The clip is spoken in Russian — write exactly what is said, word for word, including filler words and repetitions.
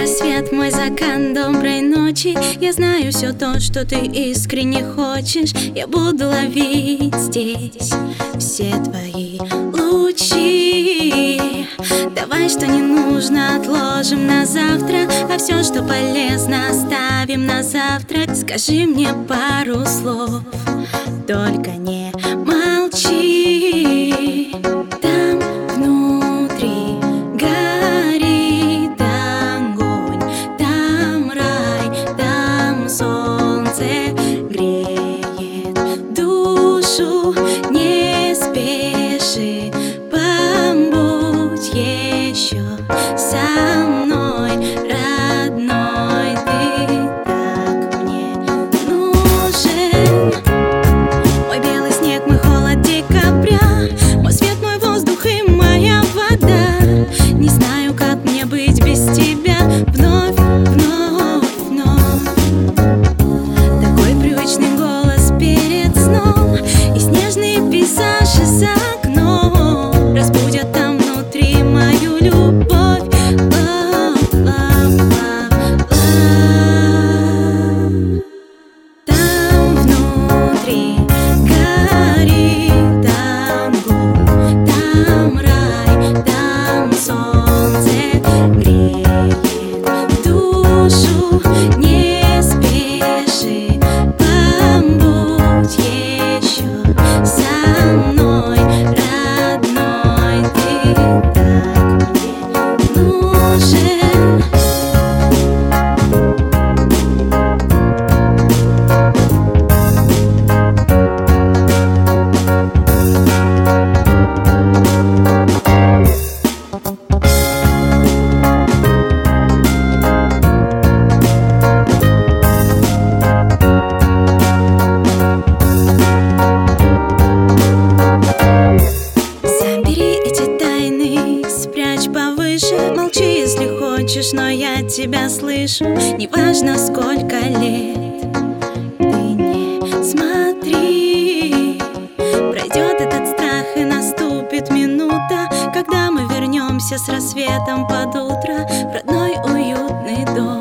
рассвет, мой закат, доброй ночи. Я знаю все то, что ты искренне хочешь. Я буду ловить здесь все твои лучи. Давай, что не нужно, отложим на завтра, а все, что полезно, оставим на завтрак. Скажи мне пару слов, только не молчи. Там внутри горит огонь, там рай, там солнце греет душу. Не спеши, побудь еще со мной, родной. Ты так мне нужен. Мой белый снег, мой холод декабря, мой свет, мой воздух и моя вода. Не знаю, как мне быть без тебя. Вновь, вновь, вновь. Такой привычный голос перед сном и снежные пейзажи за окном разбудят там внутри мою любовь. Love, love, love, love. Там внутри горит огонь, там рай, там солнце греет душу. Не спеши, побудь еще со мной, родной. Ты так мне нужен. Забери эти тайны, спрячь повыше. Молчи, если хочешь, но я тебя слышу. Неважно, сколько лет, ты не смотри. Пройдет этот страх, и наступит минута, когда мы вернемся с рассветом под утро в родной уютный дом.